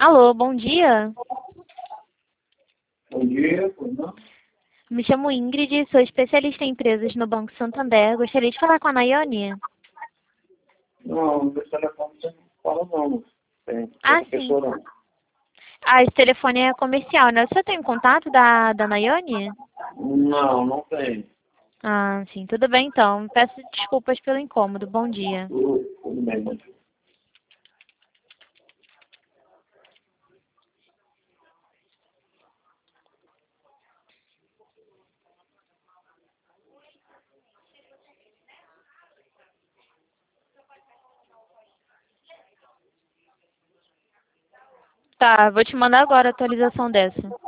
Alô, bom dia. Bom dia, pois não? Me chamo Ingrid, sou especialista em empresas no Banco Santander. Gostaria de falar com a Nayane. Não, meu telefone você não fala não. Tem Ah, outra sim. pessoa não. Ah, esse telefone é comercial, né? Você tem o contato da Nayane? Não, não tem. Ah, sim. Tudo bem, então. Peço desculpas pelo incômodo. Bom dia. Tudo bem, bom dia. Tá, vou te mandar agora a atualização dessa.